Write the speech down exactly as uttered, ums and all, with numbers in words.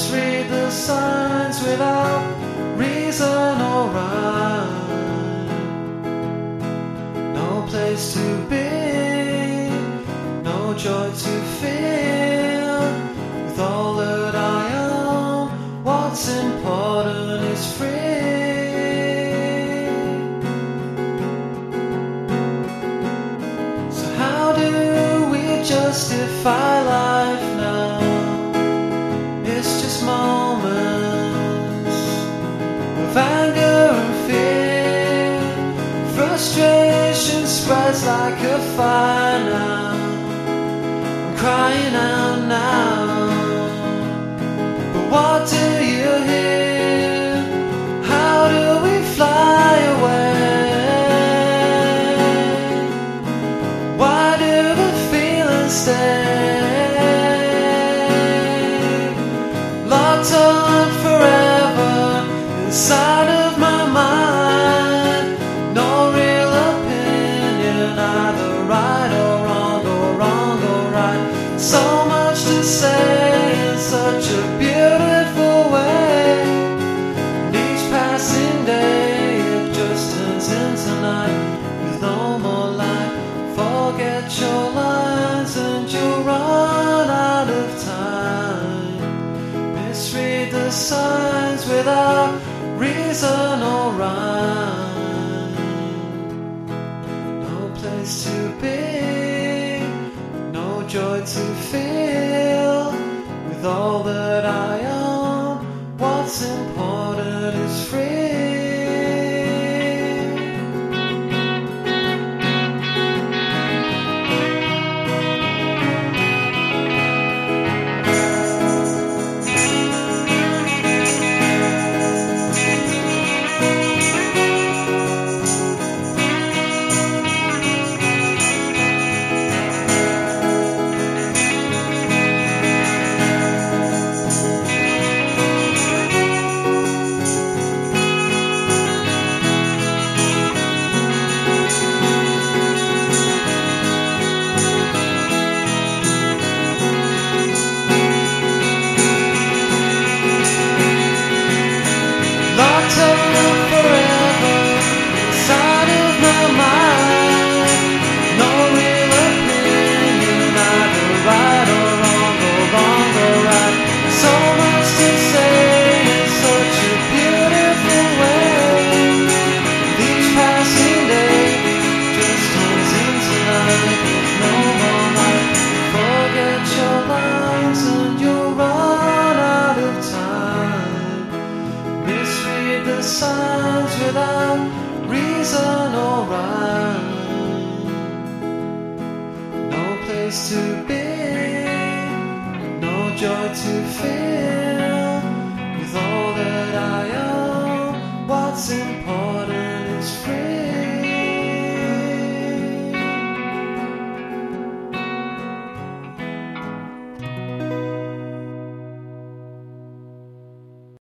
Misread the signs without reason or rhyme. No place to be, no joy to feel. With all that I own, what's important is free. So how do we justify life now? It's just moments of anger and fear. Frustration spreads like a fire now. I'm crying out now, but what do you hear? How do we fly away? Why do the feelings stay? Locked on forever inside of my mind. No real opinion, either right or wrong, or wrong or right. So much to say in such a beautiful way. And each passing day it just turns into night with no more light. Forget your lines and you'll run out of time. Misread the signs without reason or rhyme. No place to be, no joy to feel. With all that I own, what's important is free. Locked up forever inside of my mind. No real opinion, either right or wrong, or wrong or right. So much to say in such a beautiful way. Each passing day just turns into night with no more light. Forget your lines and you'll run out of time. Misread the signs without reason or rhyme. No place to be, no joy to feel.